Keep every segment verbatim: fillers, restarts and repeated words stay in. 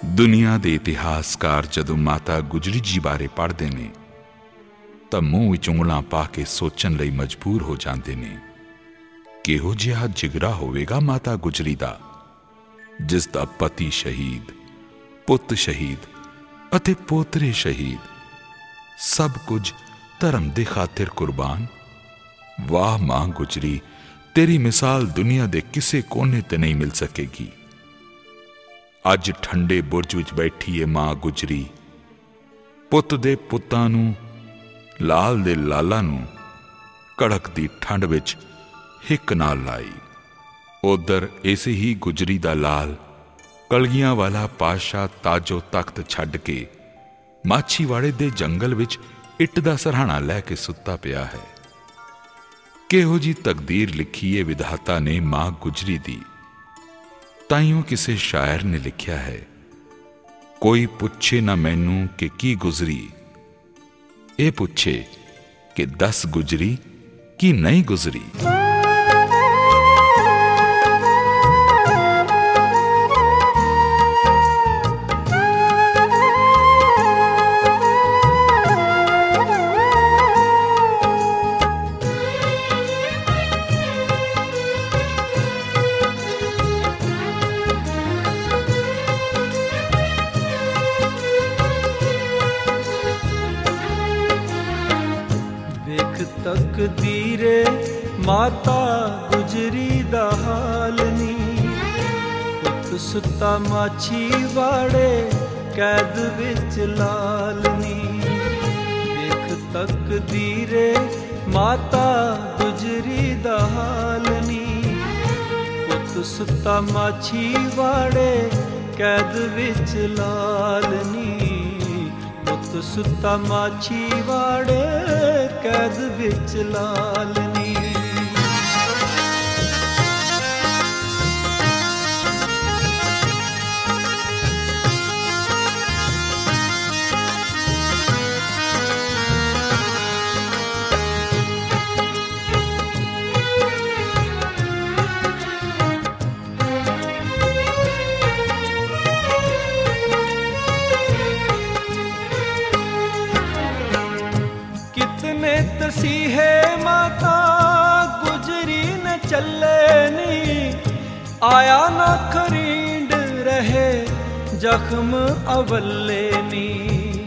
ਦੁਨੀਆ ਦੇ ਇਤਿਹਾਸਕਾਰ ਜਦੋਂ ਮਾਤਾ ਗੁਜਰੀ ਜੀ ਬਾਰੇ ਪੜ੍ਹਦੇ ਨੇ ਤਾਂ ਮੂੰਹ ਵਿੱਚ ਉਂਗਲਾਂ ਪਾ ਕੇ ਸੋਚਣ ਲਈ ਮਜਬੂਰ ਹੋ ਜਾਂਦੇ ਨੇ, ਕਿਹੋ ਜਿਹਾ ਜਿਗਰਾ ਹੋਵੇਗਾ ਮਾਤਾ ਗੁਜਰੀ ਦਾ, ਜਿਸ ਦਾ ਪਤੀ ਸ਼ਹੀਦ, ਪੁੱਤ ਸ਼ਹੀਦ ਅਤੇ ਪੋਤਰੇ ਸ਼ਹੀਦ, ਸਭ ਕੁਝ ਧਰਮ ਦੇ ਖਾਤਰ ਕੁਰਬਾਨ। ਵਾਹ ਮਾਂ ਗੁਜਰੀ, ਤੇਰੀ ਮਿਸਾਲ ਦੁਨੀਆ ਦੇ ਕਿਸੇ ਕੋਨੇ ਤੇ ਨਹੀਂ ਮਿਲ ਸਕੇਗੀ। ਅੱਜ ਠੰਡੇ ਬੁਰਜ ਵਿੱਚ ਬੈਠੀ ਏ ਮਾਂ ਗੁਜਰੀ, ਪੁੱਤ ਦੇ ਪੁੱਤਾਂ ਨੂੰ, ਲਾਲ ਦੇ ਲਾਲਾਂ ਨੂੰ ਕੜਕ ਦੀ ਠੰਡ ਵਿੱਚ ਹਿੱਕ ਨਾਲ ਲਾਈ। ਉਧਰ ਇਸੇ ਹੀ ਗੁਜਰੀ ਦਾ ਲਾਲ ਕਲਗੀਆਂ ਵਾਲਾ ਪਾਤਸ਼ਾਹ ਤਾਜੋ ਤਖਤ ਛੱਡ ਕੇ ਮਾਛੀਵਾੜੇ ਦੇ ਜੰਗਲ ਵਿੱਚ ਇੱਟ ਦਾ ਸਰਹਾਣਾ ਲੈ ਕੇ ਸੁੱਤਾ ਪਿਆ ਹੈ। ਕਿਹੋ ਜੀ ਤਕਦੀਰ ਲਿਖੀ ਏ ਵਿਧਾਤਾ ਨੇ ਮਾਂ ਗੁਜਰੀ ਦੀ। ਤਾਈਓ ਕਿਸੇ ਸ਼ਾਇਰ ਨੇ ਲਿਖਿਆ ਹੈ, ਕੋਈ ਪੁੱਛੇ ਨਾ ਮੈਨੂੰ ਕਿ ਕੀ ਗੁਜ਼ਰੀ, ਇਹ ਪੁੱਛੇ ਕਿ ਦਸ ਗੁਜਰੀ ਕੀ ਨਹੀਂ ਗੁਜ਼ਰੀ। ਤਕਦੀਰੇ ਮਾਤਾ ਗੁਜਰੀ ਦਾ ਹਾਲ ਨੀ, ਪੁੱਤ ਸੁੱਤਾ ਮਾਛੀਵਾੜੇ ਕੈਦ ਵਿੱਚ ਲਾਲ ਨੀ। ਵੇਖ ਤਕਦੀਰੇ ਮਾਤਾ ਗੁਜਰੀ ਦਾ ਹਾਲ ਨੀ, ਪੁੱਤ ਸੁੱਤਾ ਮਾਛੀਵਾੜੇ ਕੈਦ ਵਿੱਚ ਲਾਲ ਨੀ। ਪੁੱਤ ਸੁੱਤਾ ਮਾਛੀਵਾੜੇ ਕੈਦ ਵਿੱਚ ਲਾਲ ਨੀ। ਤਸੀਹੇ ਮਾਤਾ ਗੁਜਰੀ ਨ ਚੱਲੇ ਨੀ, ਆਇਆ ਨਾ ਖਰੀਂਡ ਰਹੇ ਜ਼ਖਮ ਅਵੱਲੇ ਨੀ।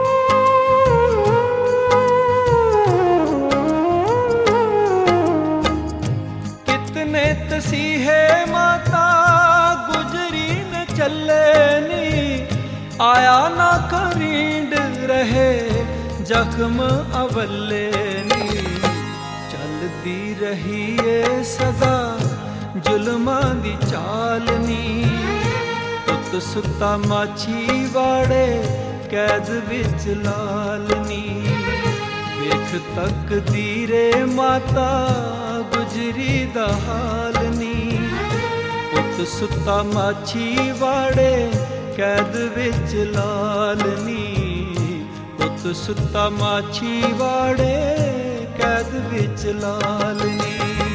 ਕਿਤਨੇ ਤਸੀਹੇ ਮਾਤਾ ਗੁਜਰੀ ਨ ਚੱਲੇ ਨੀ, ਆਇਆ ਨਾ ਖਰੀਂਡ ਰਹੇ ਜ਼ਖਮ ਅਵੱਲੇ ਨੀ। ਚੱਲਦੀ ਰਹੀ ਏ ਸਦਾ ਜ਼ੁਲਮਾਂ ਦੀ ਚਾਲ ਨੀ, ਪੁੱਤ ਸੁੱਤਾ ਮਾਛੀਵਾੜੇ ਕੈਦ ਵਿੱਚ ਲਾਲ ਨੀ। ਵੇਖ ਤਕਦੀਰੇ ਮਾਤਾ ਗੁਜਰੀ ਦਾ ਹਾਲ ਨੀ, ਪੁੱਤ ਸੁੱਤਾ ਮਾਛੀਵਾੜੇ ਕੈਦ ਵਿੱਚ ਲਾਲ ਨੀ। ਪੁੱਤ ਸੁੱਤਾ ਮਾਛੀਵਾੜੇ ਕੈਦ ਵਿੱਚ ਲਾਲ ਨੀ।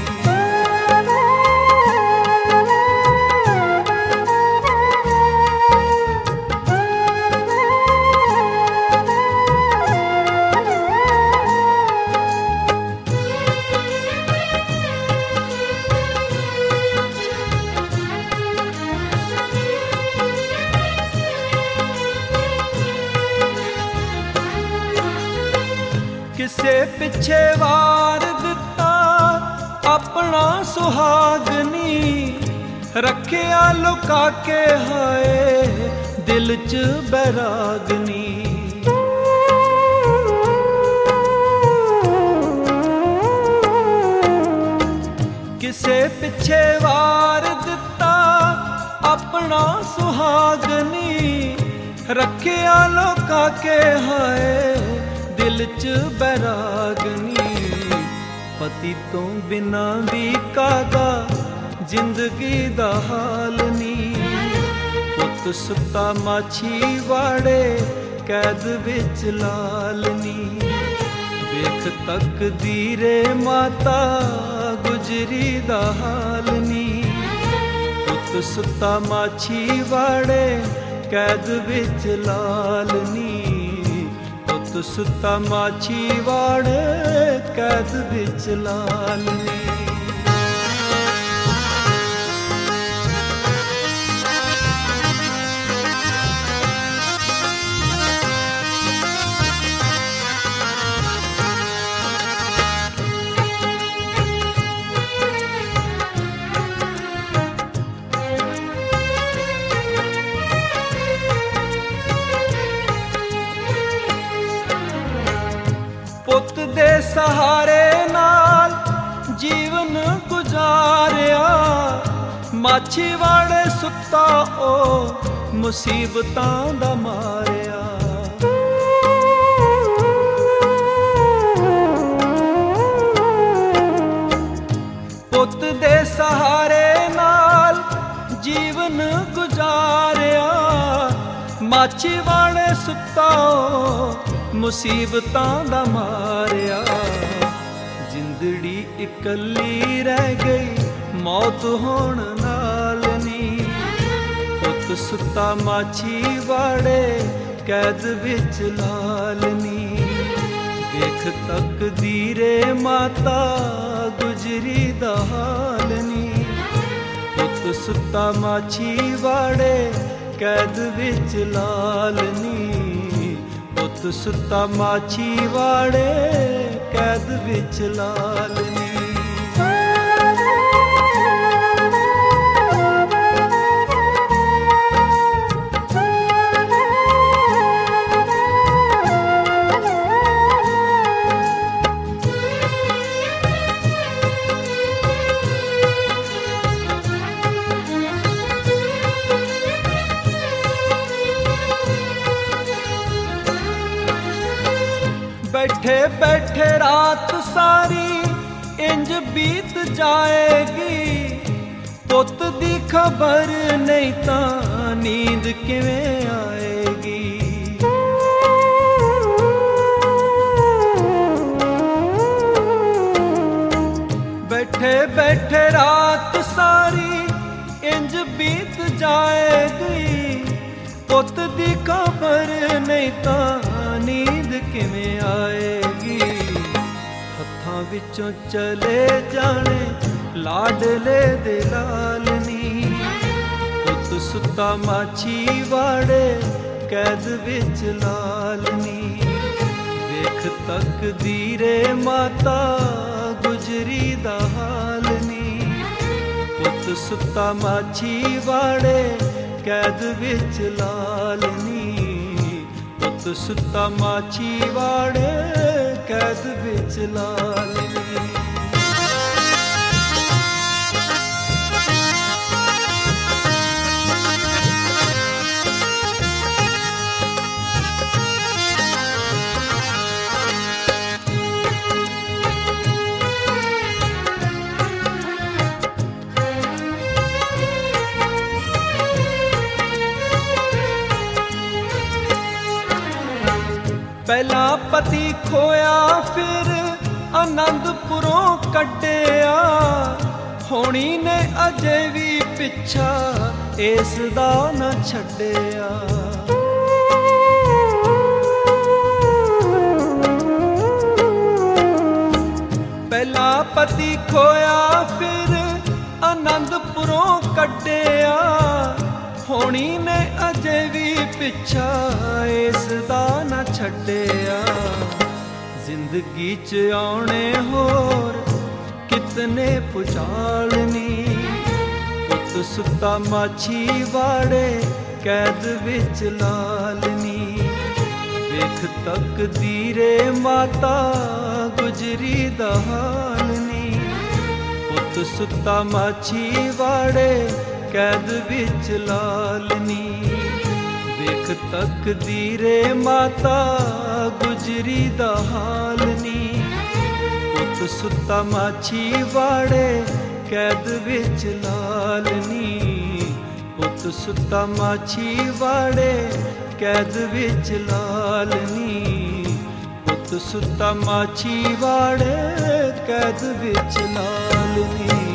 ਕਿਸੇ ਪਿੱਛੇ ਵਾਰ ਦਿੱਤਾ ਆਪਣਾ ਸੁਹਾਗਨੀ, ਰੱਖਿਆ ਲੁਕਾ ਕੇ ਹਾਏ ਦਿਲ 'ਚ ਬੈਰਾਗਨੀ। ਕਿਸੇ ਪਿੱਛੇ ਵਾਰ ਦਿੱਤਾ ਆਪਣਾ ਸੁਹਾਗਨੀ, ਰੱਖਿਆ ਲੁਕਾ ਕੇ ਹਾਏ ਦਿਲ 'ਚ ਬੈਰਾਗਨੀ। ਪਤੀ ਤੋਂ ਬਿਨਾ ਵੀ ਕਾਹਦਾ ਜ਼ਿੰਦਗੀ ਦਾ ਹਾਲ ਨੀ, ਪੁੱਤ ਸੁੱਤਾ ਮਾਛੀਵਾੜੇ ਕੈਦ ਵਿੱਚ ਲਾਲ ਨੀ। ਵੇਖ ਤਕਦੀਰੇ ਮਾਤਾ ਗੁਜਰੀ ਦਾ ਹਾਲ ਨੀ, ਪੁੱਤ ਸੁੱਤਾ ਮਾਛੀਵਾੜੇ ਕੈਦ ਵਿੱਚ ਲਾਲਨੀ। ਪੁੱਤ ਸੁੱਤਾ ਮਾਛੀਵਾੜੇ ਕੈਦ ਵਿੱਚ ਲਾਲਨੀ। ਪੁੱਤ ਦੇ ਸਹਾਰੇ ਨਾਲ ਜੀਵਨ ਗੁਜ਼ਾਰਿਆ, ਮਾਛੀਵਾੜੇ ਸੁੱਤਾ ਉਹ ਮੁਸੀਬਤਾਂ ਦਾ ਮਾਰਿਆ। ਪੁੱਤ ਦੇ ਸਹਾਰੇ ਨਾਲ ਜੀਵਨ ਗੁਜ਼ਾਰਿਆ, ਮਾਛੀਵਾੜੇ ਸੁੱਤਾ ਉਹ ਮੁਸੀਬਤਾਂ ਦਾ ਮਾਰਿਆ। ਜ਼ਿੰਦੜੀ ਇਕੱਲੀ ਰਹਿ ਗਈ ਮੌਤ ਹੋਣ ਨਾਲ ਨੀ। ਪੁੱਤ ਸੁੱਤਾ ਮਾਛੀਵਾੜੇ ਕੈਦ ਵਿੱਚ ਲਾਲਨੀ। ਵੇਖ ਤਕਦੀਰੇ ਮਾਤਾ ਗੁਜਰੀ ਦਾ ਹਾਲ ਨੀ। ਪੁੱਤ ਸੁੱਤਾ ਮਾਛੀਵਾੜੇ ਕੈਦ ਵਿੱਚ ਲਾਲਨੀ। ਪੁੱਤ ਸੁੱਤਾ ਮਾਛੀਵਾੜੇ ਕੈਦ ਵਿੱਚ ਲਾਲਨੀ। बैठे बैठे रात सारी इंज बीत जाएगी। पुत दी खबर नहीं तां नींद किवें आएगी। बैठे बैठे रात सारी इंज बीत जाएगी। पुत दी खबर नहीं तां नींद किवें आएगी। हत्थां विचों चले जाने लाडले दे लालनी। पुत सुत्ता माछीवाड़े कैद विच लालनी। वेख तकदीरे माता गुजरी दा हालनी। पुत सुत्ता माछीवाड़े कैद विच लालनी। पुत सुत्ता माछीवाड़े कैद विच लालनी। ਪਹਿਲਾ ਪਤੀ ਖੋਇਆ ਫਿਰ ਆਨੰਦਪੁਰੋਂ ਕੱਢਿਆ। ਹੋਣੀ ਨੇ ਅਜੇ ਵੀ ਪਿੱਛਾ ਇਸ ਦਾ ਨਾ ਛੱਡਿਆ। ਪਹਿਲਾ ਪਤੀ ਖੋਇਆ ਫਿਰ ਆਨੰਦਪੁਰੋਂ ਕੱਢਿਆ। ਹੋਣੀ ਨੇ ਅਜੇ ਵੀ ਪਿੱਛਾ ਇਸ ਦਾ ਨਾ ਛੱਡਿਆ। ਜ਼ਿੰਦਗੀ 'ਚ ਆਉਣੇ ਹੋਰ ਕਿਤਨੇ ਭੁਚਾਲ ਨੀ। ਪੁੱਤ ਸੁੱਤਾ ਮਾਛੀਵਾੜੇ ਕੈਦ ਵਿੱਚ ਲਾਲਨੀ। ਵੇਖ ਤਕਦੀਰੇ ਮਾਤਾ ਗੁਜਰੀ ਦਾ ਹਾਲ ਨੀ। ਪੁੱਤ ਸੁੱਤਾ ਮਾਛੀਵਾੜੇ कैद विच लालनी। वेख तकदीरे माता गुजरी दा हालनी। पुत सुत्ता माछीवाड़े कैद विच लालनी। पुत सुत्ता माछीवाड़े कैद विच लालनी। पुत सुत्ता माछीवाड़े कैद विच लालनी।